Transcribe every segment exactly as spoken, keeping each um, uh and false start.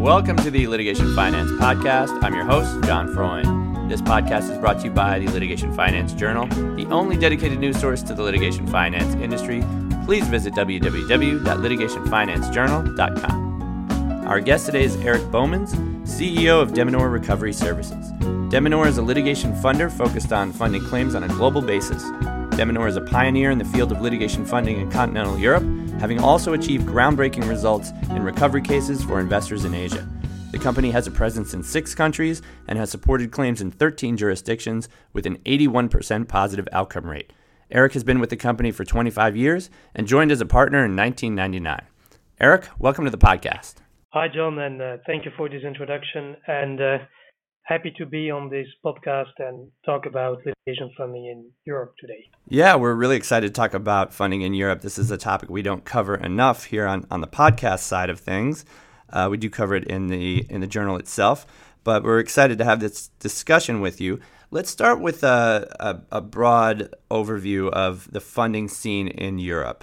Welcome to the Litigation Finance Podcast. I'm your host, John Freund. This podcast is brought to you by the Litigation Finance Journal, the only dedicated news source to the litigation finance industry. Please visit w w w dot litigation finance journal dot com. Our guest today is Eric Bomans, C E O of Deminor Recovery Services. Deminor is a litigation funder focused on funding claims on a global basis. Deminor is a pioneer in the field of litigation funding in continental Europe, having also achieved groundbreaking results in recovery cases for investors in Asia. The company has a presence in six countries and has supported claims in thirteen jurisdictions with an eighty-one percent positive outcome rate. Eric has been with the company for twenty-five years and joined as a partner in nineteen ninety-nine. Eric, welcome to the podcast. Hi, John, and uh, thank you for this introduction. And uh, happy to be on this podcast and talk about litigation funding in Europe today. Yeah, we're really excited to talk about funding in Europe. This is a topic we don't cover enough here on, on the podcast side of things. Uh, we do cover it in the in the journal itself, but we're excited to have this discussion with you. Let's start with a, a, a broad overview of the funding scene in Europe.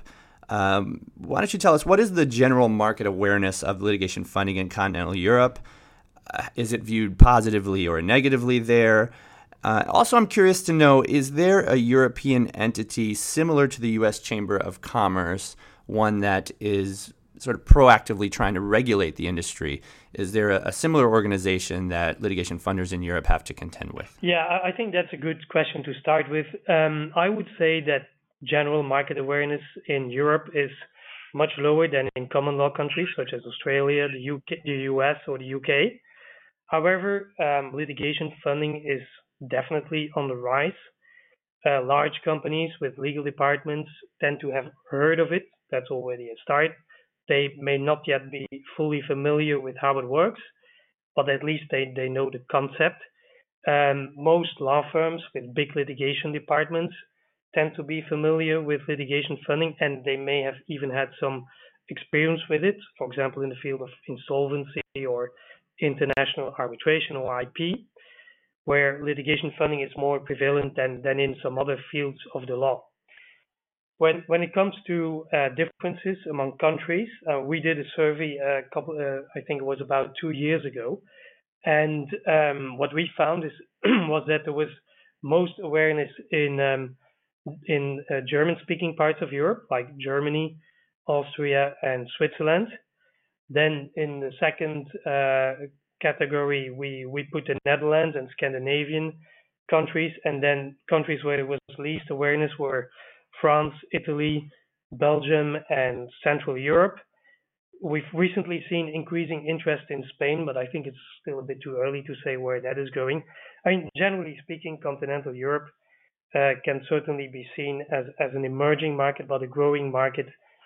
Um, why don't you tell us, what is the general market awareness of litigation funding in continental Europe? Uh, is it viewed positively or negatively there? Uh, also, I'm curious to know, is there a European entity similar to the U S Chamber of Commerce, one that is sort of proactively trying to regulate the industry? Is there a, a similar organization that litigation funders in Europe have to contend with? Yeah, I think that's a good question to start with. Um, I would say that general market awareness in Europe is much lower than in common law countries such as Australia, the U K, the U S, or the U K. However, um, litigation funding is definitely on the rise. Uh, large companies with legal departments tend to have heard of it. That's already a start. They may not yet be fully familiar with how it works, but at least they, they know the concept. Um, most law firms with big litigation departments tend to be familiar with litigation funding, and they may have even had some experience with it, for example, in the field of insolvency or international arbitration or I P, where litigation funding is more prevalent than, than in some other fields of the law. When when it comes to uh, differences among countries, uh, we did a survey a couple, uh, I think it was about two years ago, and um, what we found is was that there was most awareness in um, in uh, German-speaking parts of Europe, like Germany, Austria, and Switzerland. Then in the second uh, category, we, we put the Netherlands and Scandinavian countries, and then countries where there was least awareness were France, Italy, Belgium, and Central Europe. We've recently seen increasing interest in Spain, but I think it's still a bit too early to say where that is going. I mean, generally speaking, continental Europe uh, can certainly be seen as, as an emerging market, but a growing market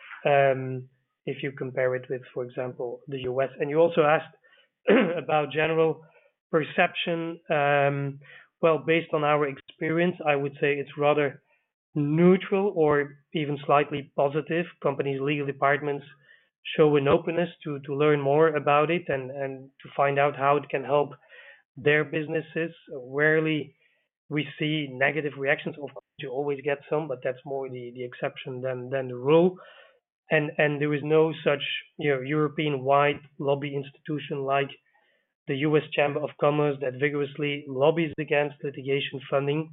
um, if you compare it with, for example, the U S. And you also asked about general perception. Um, well, based on our experience, I would say it's rather neutral or even slightly positive. Companies' legal departments show an openness to, to learn more about it and, and to find out how it can help their businesses. Rarely we see negative reactions. Of course, you always get some, but that's more the, the exception than, than the rule. And and there is no such, you know, European-wide lobby institution like the U S Chamber of Commerce that vigorously lobbies against litigation funding.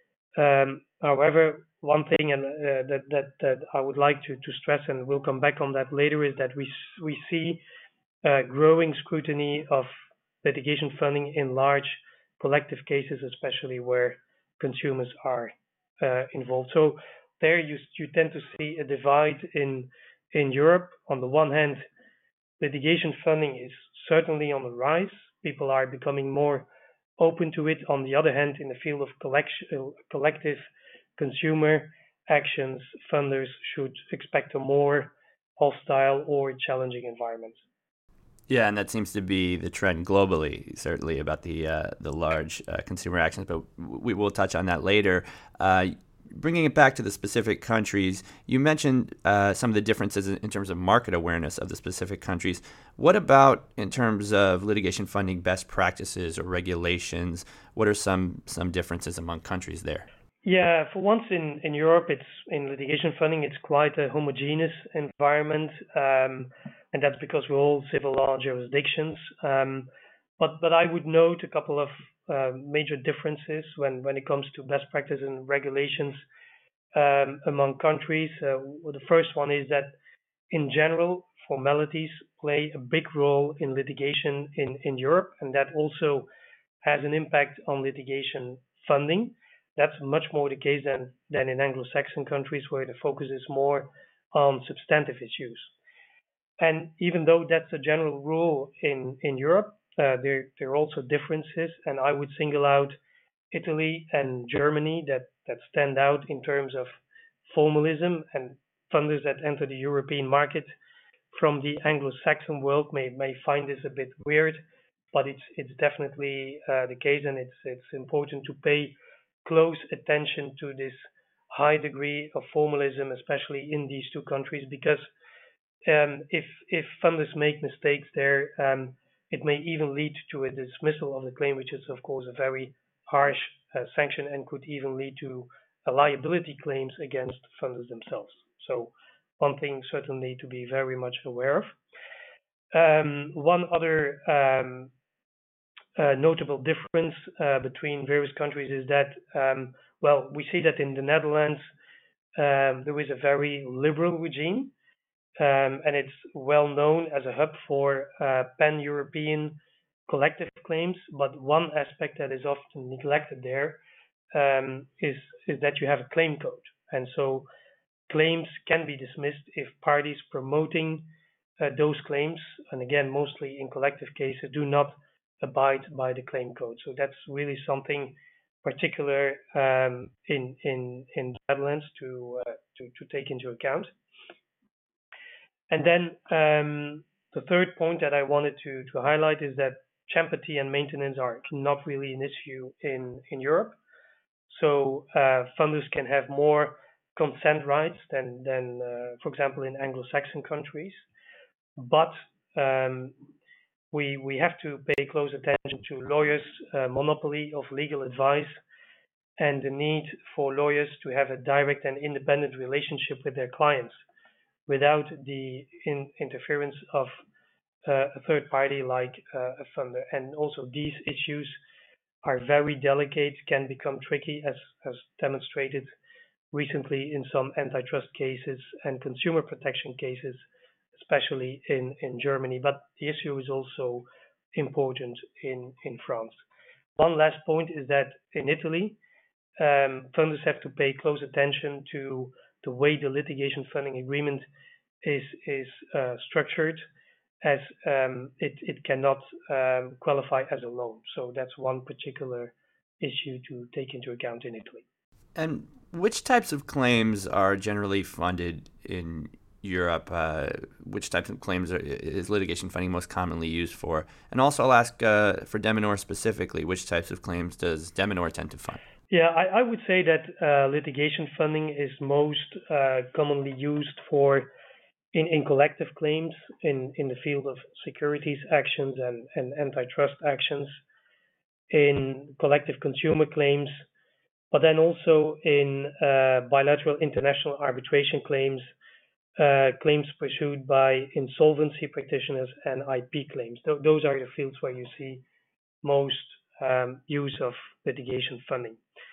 Um, however, one thing and uh, that, that that I would like to, to stress, and we'll come back on that later, is that we we see uh, growing scrutiny of litigation funding in large collective cases, especially where consumers are uh, involved. So there you you tend to see a divide in in Europe. On the one hand, litigation funding is certainly on the rise. People are becoming more open to it. On the other hand, in the field of collection, collective consumer actions, funders should expect a more hostile or challenging environment. Yeah, and that seems to be the trend globally, certainly about the uh, the large uh, consumer actions, but we will touch on that later. Uh, Bringing it back to the specific countries, you mentioned uh, some of the differences in terms of market awareness of the specific countries. What about in terms of litigation funding best practices or regulations? What are some some differences among countries there? Yeah, for once in, in Europe, it's in litigation funding, it's quite a homogeneous environment. Um, and that's because we're all civil law jurisdictions. Um, but but I would note a couple of uh, major differences when when it comes to best practice and regulations um, among countries. Uh, well, the first one is that in general, formalities play a big role in litigation in, in Europe, and that also has an impact on litigation funding. That's much more the case than, than in Anglo-Saxon countries where the focus is more on substantive issues. And even though that's a general rule in, in Europe, uh, there, there are also differences, and I would single out Italy and Germany that, that stand out in terms of formalism, and funders that enter the European market from the Anglo-Saxon world may, may find this a bit weird, but it's it's definitely uh, the case, and it's it's important to pay close attention to this high degree of formalism, especially in these two countries, because um, if if funders make mistakes there, um, it may even lead to a dismissal of the claim, which is of course a very harsh uh, sanction and could even lead to a liability claims against funders themselves. So one thing certainly to be very much aware of. Um, one other um, uh, notable difference uh, between various countries is that, um, well, we see that in the Netherlands um, there is a very liberal regime, um, and it's well known as a hub for uh, pan-European collective claims. But one aspect that is often neglected there um, is is that you have a claim code, and so claims can be dismissed if parties promoting uh, those claims, and again, mostly in collective cases, do not abide by the claim code. So that's really something particular um, in in in the Netherlands to uh, to to take into account. And then um, the third point that I wanted to to highlight is that champathy and maintenance are not really an issue in in Europe. So uh, funders can have more consent rights than than uh, for example in Anglo-Saxon countries, but um, we we have to pay close attention to lawyers' uh, monopoly of legal advice and the need for lawyers to have a direct and independent relationship with their clients without the in, interference of uh, a third party like uh, a funder. And also these issues are very delicate, can become tricky, as as demonstrated recently in some antitrust cases and consumer protection cases, especially in, in Germany. But the issue is also important in, in France. One last point is that in Italy, um, funders have to pay close attention to the way the litigation funding agreement is is uh, structured, as um, it it cannot um, qualify as a loan. So that's one particular issue to take into account in Italy. And which types of claims are generally funded in Europe? Uh, which types of claims are, is litigation funding most commonly used for? And also, I'll ask uh, for Deminor specifically, which types of claims does Deminor tend to fund? Yeah, I, I would say that uh, litigation funding is most uh, commonly used for in, in collective claims in, in the field of securities actions and, and antitrust actions, in collective consumer claims, but then also in uh, bilateral international arbitration claims, uh, claims pursued by insolvency practitioners, and I P claims. Th- those are the fields where you see most um, use of litigation funding.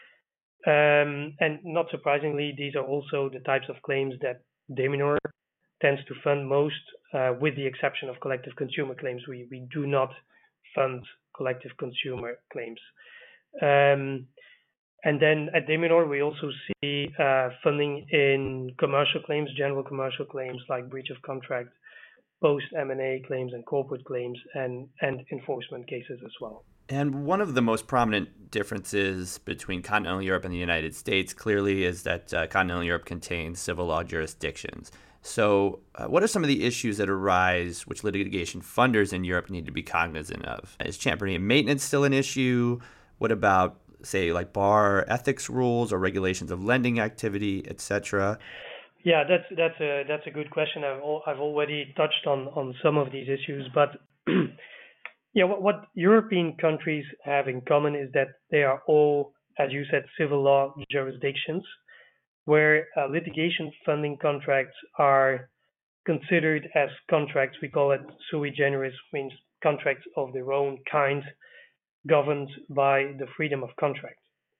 Um, and not surprisingly, these are also the types of claims that Deminor tends to fund most, uh, with the exception of collective consumer claims. We, we do not fund collective consumer claims. Um, and then at Deminor, we also see uh, funding in commercial claims, general commercial claims like breach of contract, post-M and A claims and corporate claims, and, and enforcement cases as well. And one of the most prominent differences between continental Europe and the United States clearly is that uh, continental Europe contains civil law jurisdictions. So uh, what are some of the issues that arise which litigation funders in Europe need to be cognizant of? Is championing and maintenance still an issue? What about, say, like bar ethics rules or regulations of lending activity, et cetera? Yeah, that's that's a that's a good question. I've al- I've already touched on on some of these issues, but yeah, what, what European countries have in common is that they are all, as you said, civil law jurisdictions, where uh, litigation funding contracts are considered as contracts. We call it sui generis, means contracts of their own kind, governed by the freedom of contract.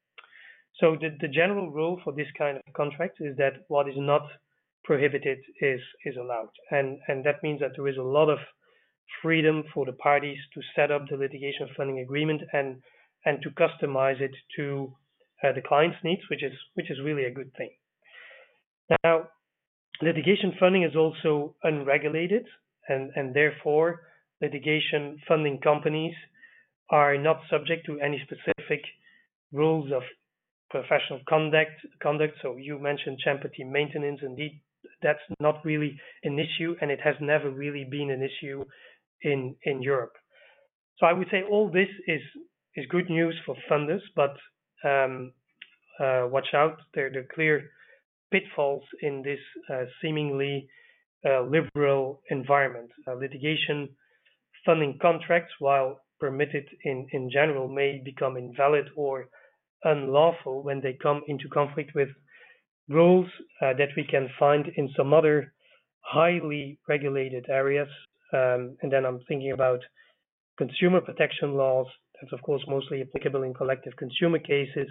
So the, the general rule for this kind of contract is that what is not prohibited is is allowed, and and that means that there is a lot of freedom for the parties to set up the litigation funding agreement and and to customize it to uh, the client's needs, which is which is really a good thing. Now, litigation funding is also unregulated, and and therefore litigation funding companies are not subject to any specific rules of professional conduct. Conduct. So you mentioned championship maintenance. Indeed, that's not really an issue, and it has never really been an issue in in Europe. So I would say all this is is good news for funders, but um, uh, watch out. There there are clear pitfalls in this uh, seemingly uh, liberal environment. Uh, litigation funding contracts, while permitted in, in general, may become invalid or unlawful when they come into conflict with rules uh, that we can find in some other highly regulated areas. Um, and then I'm thinking about consumer protection laws. That's, of course, mostly applicable in collective consumer cases,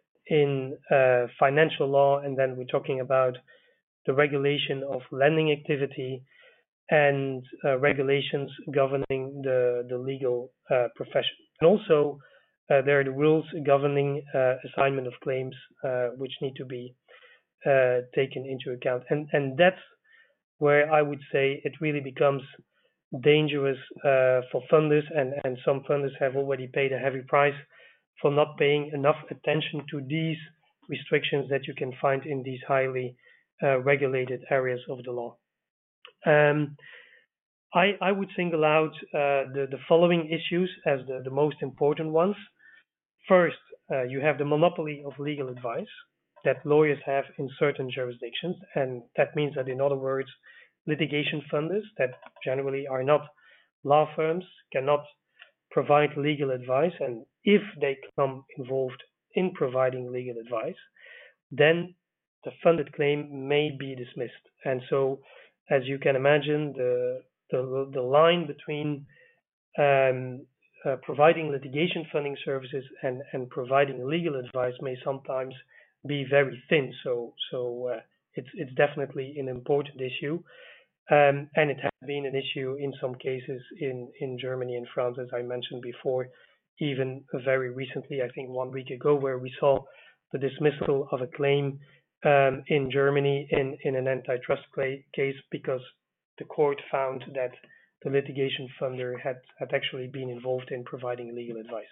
in uh, financial law, and then we're talking about the regulation of lending activity and uh, regulations governing the, the legal uh, profession. And also, uh, there are the rules governing uh, assignment of claims, uh, which need to be uh, taken into account. And, and that's where I would say it really becomes dangerous uh, for funders, and, and some funders have already paid a heavy price for not paying enough attention to these restrictions that you can find in these highly uh, regulated areas of the law. Um, I, I would single out uh, the, the following issues as the, the most important ones. First, uh, you have the monopoly of legal advice that lawyers have in certain jurisdictions, and that means that, in other words, litigation funders that generally are not law firms cannot provide legal advice, and if they become involved in providing legal advice, then the funded claim may be dismissed. And so, as you can imagine, the the, the line between um, uh, providing litigation funding services and, and providing legal advice may sometimes be very thin. So so uh, it's it's definitely an important issue. Um, and it has been an issue in some cases in, in Germany and France, as I mentioned before, even very recently, I think one week ago, where we saw the dismissal of a claim um, in Germany in, in an antitrust case because the court found that the litigation funder had, had actually been involved in providing legal advice.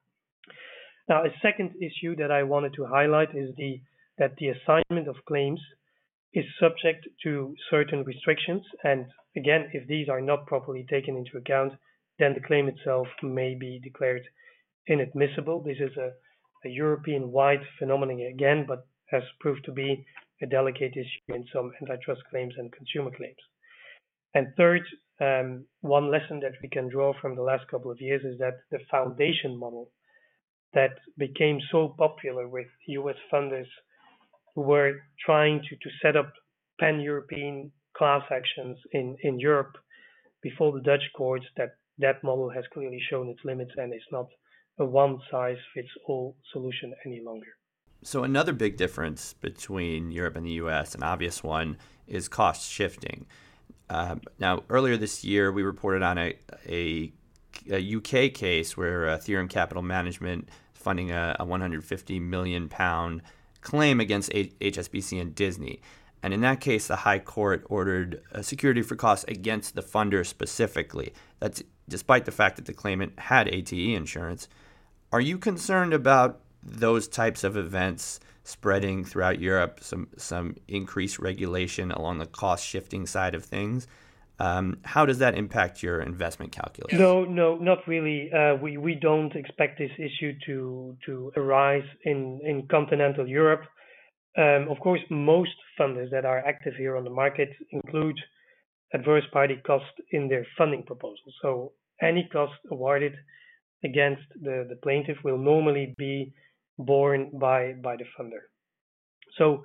Now, a second issue that I wanted to highlight is the that the assignment of claims is subject to certain restrictions, and again, if these are not properly taken into account, then the claim itself may be declared inadmissible. This is a, a European-wide phenomenon again, but has proved to be a delicate issue in some antitrust claims and consumer claims. And third, um, one lesson that we can draw from the last couple of years is that the foundation model that became so popular with U S funders who were trying to, to set up pan-European class actions in, in Europe before the Dutch courts, that that model has clearly shown its limits and is not a one-size-fits-all solution any longer. So another big difference between Europe and the U S, an obvious one, is cost shifting. Uh, now, earlier this year, we reported on a, a, a U K case where uh, Theorem Capital Management is funding a, a one hundred fifty million pound claim against H S B C and Disney. And in that case, the High Court ordered a security for costs against the funder specifically. That's despite the fact that the claimant had A T E insurance. Are you concerned about those types of events spreading throughout Europe, some some increased regulation along the cost shifting side of things? Um, how does that impact your investment calculus? No, no, not really. Uh, we we don't expect this issue to to arise in in continental Europe. Um, of course, most funders that are active here on the market include adverse party cost in their funding proposal. So any cost awarded against the, the plaintiff will normally be borne by by the funder. So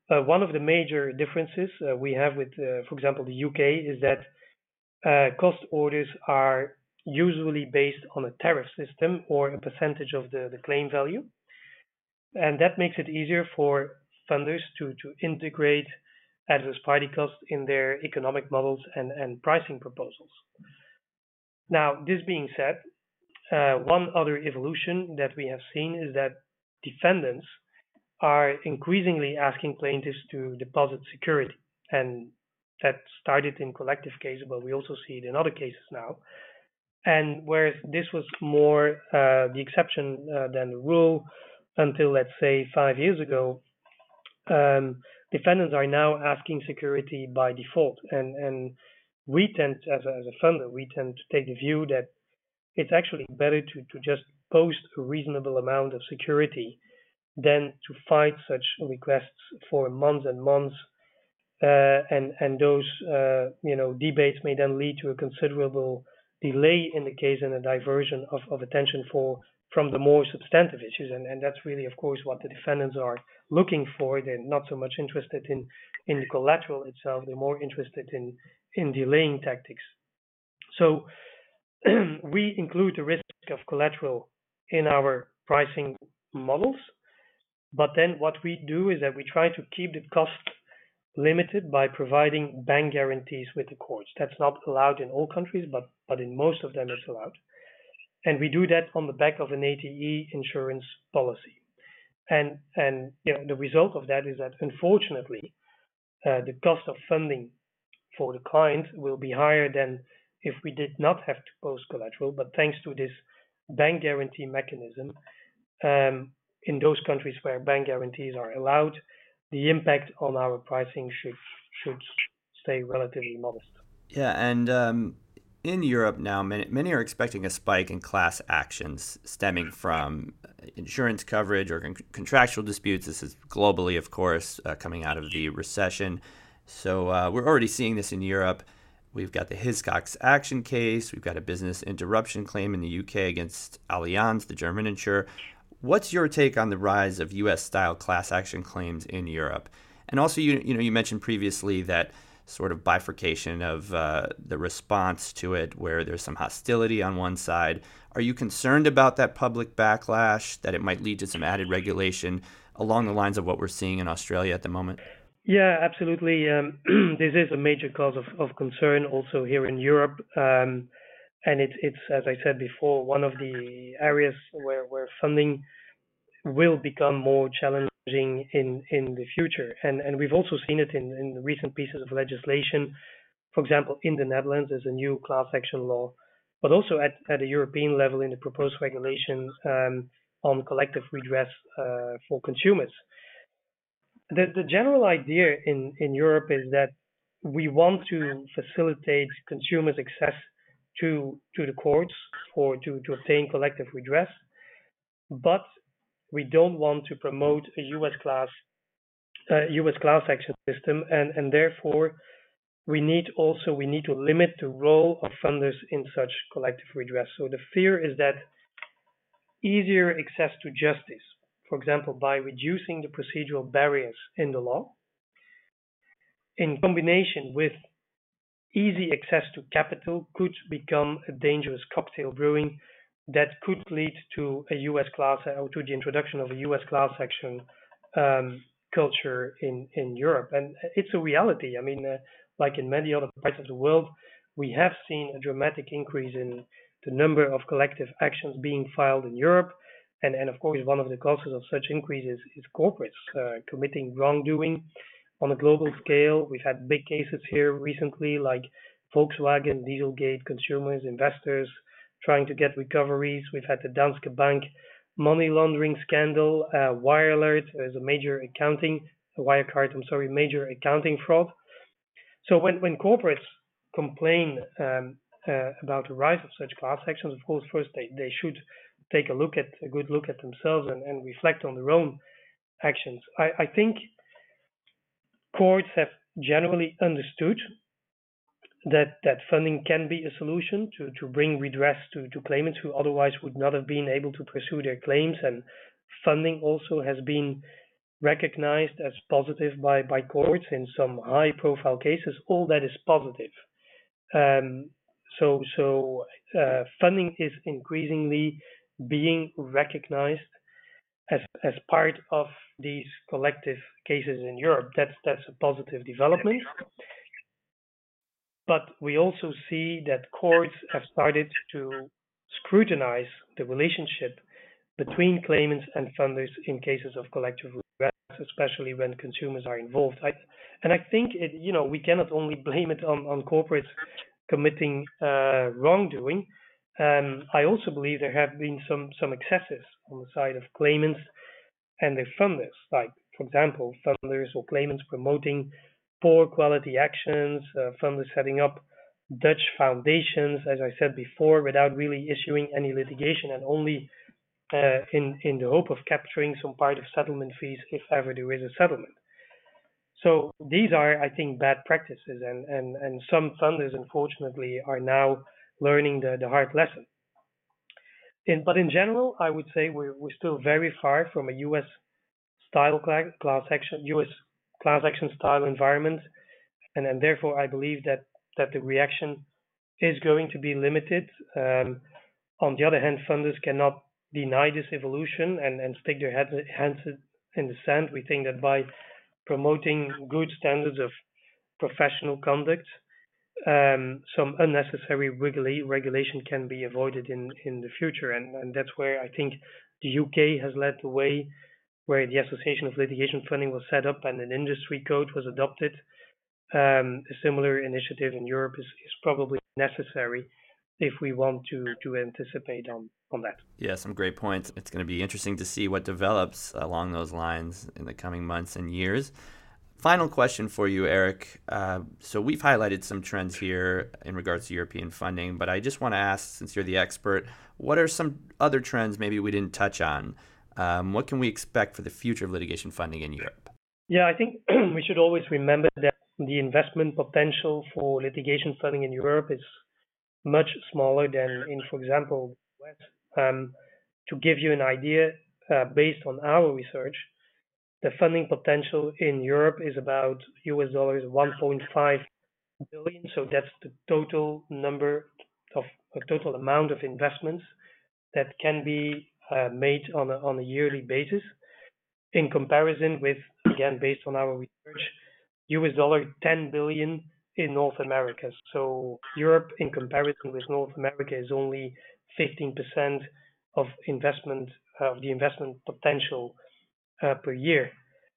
Uh, one of the major differences uh, we have with, uh, for example, the U K is that uh, cost orders are usually based on a tariff system or a percentage of the, the claim value. And that makes it easier for funders to, to integrate adverse party costs in their economic models and, and pricing proposals. Now, this being said, uh, one other evolution that we have seen is that defendants are increasingly asking plaintiffs to deposit security. And that started in collective cases, but we also see it in other cases now. And whereas this was more uh, the exception uh, than the rule until, let's say, five years ago, um, defendants are now asking security by default. And, and we tend, as a, as a funder, we tend to take the view that it's actually better to, to just post a reasonable amount of security than to fight such requests for months and months. Uh, and and those uh, you know debates may then lead to a considerable delay in the case and a diversion of, of attention for from the more substantive issues. And, and that's really, of course, what the defendants are looking for. They're not so much interested in, in the collateral itself. They're more interested in, in delaying tactics. So we include the risk of collateral in our pricing models. But then what we do is that we try to keep the cost limited by providing bank guarantees with the courts. That's not allowed in all countries, but, but in most of them it's allowed. And we do that on the back of an A T E insurance policy. And, and you know, the result of that is that, unfortunately, uh, the cost of funding for the client will be higher than if we did not have to post collateral. But thanks to this bank guarantee mechanism, um, in those countries where bank guarantees are allowed, the impact on our pricing should should stay relatively modest. Yeah, and um, in Europe now, many, many are expecting a spike in class actions stemming from insurance coverage or con- contractual disputes. This is globally, of course, uh, coming out of the recession. So uh, we're already seeing this in Europe. We've got the Hiscox action case. We've got a business interruption claim in the U K against Allianz, the German insurer. What's your take on the rise of U S-style class action claims in Europe? And also, you you know, you mentioned previously that sort of bifurcation of uh, the response to it, where there's some hostility on one side. Are you concerned about that public backlash, that it might lead to some added regulation along the lines of what we're seeing in Australia at the moment? Yeah, absolutely. Um, this is a major cause of, of concern also here in Europe. Um, and it's, it's, as I said before, one of the areas where, where funding will become more challenging in, in the future. And, and we've also seen it in, in the recent pieces of legislation. For example, in the Netherlands, there's a new class action law, but also at, at a European level in the proposed regulation um, on collective redress uh, for consumers. The, the general idea in, in Europe is that we want to facilitate consumers' access to, to the courts for to, to obtain collective redress, but we don't want to promote a U S class uh, U S class action system, and, and therefore we need also we need to limit the role of funders in such collective redress. So the fear is that easier access to justice, for example, by reducing the procedural barriers in the law, in combination with easy access to capital, could become a dangerous cocktail brewing that could lead to a U S class or to the introduction of a U S class action um, culture in, in Europe. And it's a reality. I mean, uh, like in many other parts of the world, we have seen a dramatic increase in the number of collective actions being filed in Europe. And, and of course, one of the causes of such increase is, is corporates uh, committing wrongdoing on a global scale. We've had big cases here recently, like Volkswagen, Dieselgate, consumers, investors trying to get recoveries. We've had the Danske Bank money laundering scandal, uh, WireAlert is a major accounting, Wirecard, I'm sorry, major accounting fraud. So when, when corporates complain um, uh, about the rise of such class actions, of course, first they, they should take a look at a good look at themselves and, and reflect on their own actions. I, I think courts have generally understood that that funding can be a solution to, to bring redress to, to claimants who otherwise would not have been able to pursue their claims. And funding also has been recognized as positive by, by courts in some high profile cases, all that is positive. Um, so so uh, funding is increasingly being recognized as as part of these collective cases in Europe. That's that's a positive development. But we also see that courts have started to scrutinize the relationship between claimants and funders in cases of collective redress, especially when consumers are involved. I, and I think it, you know, we cannot only blame it on, on corporates committing uh, wrongdoing. Um, I also believe there have been some some excesses on the side of claimants and their funders, like, for example, funders or claimants promoting poor quality actions, uh, funders setting up Dutch foundations, as I said before, without really issuing any litigation and only uh, in in the hope of capturing some part of settlement fees if ever there is a settlement. So these are, I think, bad practices, and and and some funders, unfortunately, are now learning the the hard lesson. In, but in general, I would say we're we're still very far from a U S style cla- class action, U S class action style environment, and and therefore I believe that that the reaction is going to be limited. Um, on the other hand, funders cannot deny this evolution and, and stick their heads, hands in the sand. We think that by promoting good standards of professional conduct, um, some unnecessary regula- regulation can be avoided in, in the future. And, and that's where I think the U K has led the way, where the Association of Litigation Funding was set up and an industry code was adopted. Um, a similar initiative in Europe is, is probably necessary if we want to to anticipate on on that. Yeah, some great points. It's going to be interesting to see what develops along those lines in the coming months and years. Final question for you, Eric. Uh, so we've highlighted some trends here in regards to European funding, but I just want to ask, since you're the expert, what are some other trends maybe we didn't touch on? Um, what can we expect for the future of litigation funding in Europe? Yeah, I think we should always remember that the investment potential for litigation funding in Europe is much smaller than in, for example, the U S. Um, to give you an idea, uh, based on our research, the funding potential in Europe is about U S dollars one point five billion. So that's the total number of a total amount of investments that can be uh, made on a, on a yearly basis. In comparison with, again, based on our research, U S dollar ten billion in North America. So Europe, in comparison with North America, is only fifteen percent of investment uh, of the investment potential uh, per year.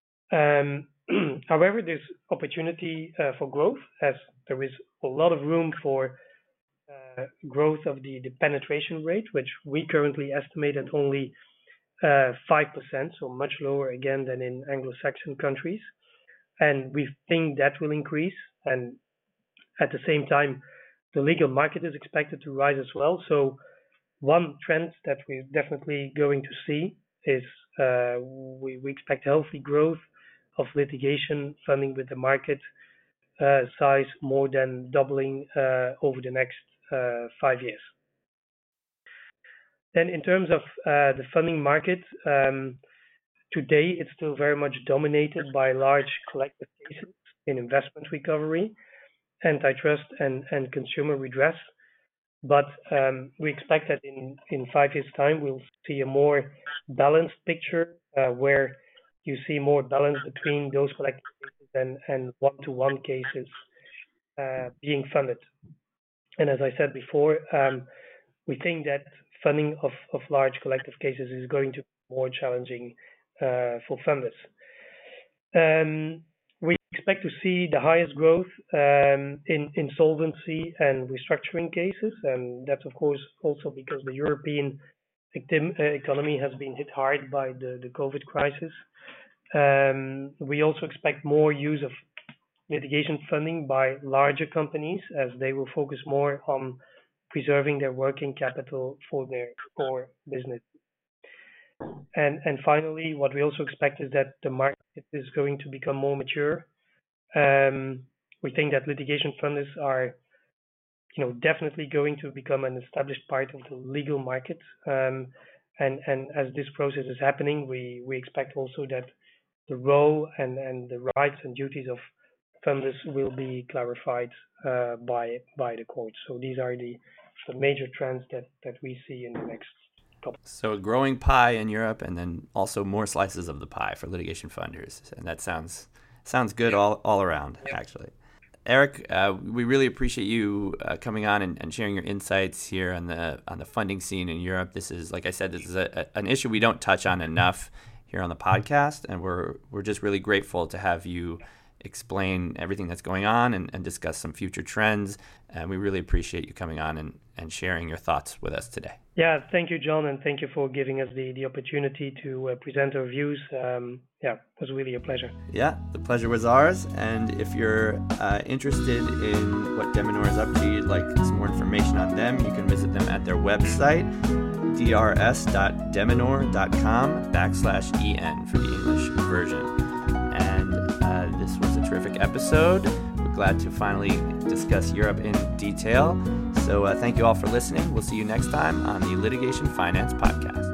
Um, however, there's opportunity uh, for growth, as there is a lot of room for uh, growth of the, the penetration rate, which we currently estimate at only uh, five percent, so much lower again than in Anglo-Saxon countries. And we think that will increase. And at the same time, the legal market is expected to rise as well. So one trend that we're definitely going to see is uh, we, we expect healthy growth of litigation funding with the market uh, size more than doubling uh, over the next uh, five years. Then in terms of uh, the funding market, um, today it's still very much dominated by large collective cases in investment recovery, antitrust, and, and consumer redress. But um, we expect that in, in five years' time, we'll see a more balanced picture uh, where you see more balance between those collective cases and, and one-to-one cases uh, being funded. And as I said before, um, we think that funding of, of large collective cases is going to be more challenging uh, for funders. Um, we expect to see the highest growth um, in insolvency and restructuring cases, and that's of course also because the European ectim- uh, economy has been hit hard by the, the COVID crisis. Um, we also expect more use of litigation funding by larger companies as they will focus more on preserving their working capital for their core business. And and finally, what we also expect is that the market is going to become more mature. Um, we think that litigation funders are, you know, definitely going to become an established part of the legal market. Um, and and as this process is happening, we we expect also that the role and, and the rights and duties of funders will be clarified uh, by by the court. So these are the, the major trends that, that we see in the next couple. So a growing pie in Europe, and then also more slices of the pie for litigation funders, and that sounds sounds good all all around, yeah. Actually. Eric, uh, we really appreciate you uh, coming on and, and sharing your insights here on the on the funding scene in Europe. This is, like I said, this is a, a, an issue we don't touch on enough here on the podcast, and we're we're just really grateful to have you explain everything that's going on and, and discuss some future trends. And we really appreciate you coming on and, and sharing your thoughts with us today. Yeah, thank you, John, and thank you for giving us the, the opportunity to uh, present our views. Um, yeah, it was really a pleasure. Yeah, the pleasure was ours. And if you're uh, interested in what Deminor is up to, you'd like some more information on them, you can visit them at their website, drs.deminor.com backslash en for the English version. And uh, this was a terrific episode. We're glad to finally discuss Europe in detail. So uh, thank you all for listening. We'll see you next time on the Litigation Finance Podcast.